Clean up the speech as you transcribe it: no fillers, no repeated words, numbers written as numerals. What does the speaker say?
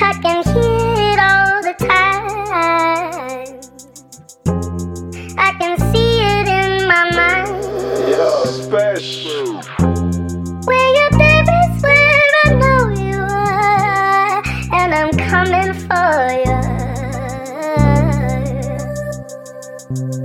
I can hear it all the time. I can see it in my mind. Yo, special. Where you're there is where I know you are, and I'm coming for you.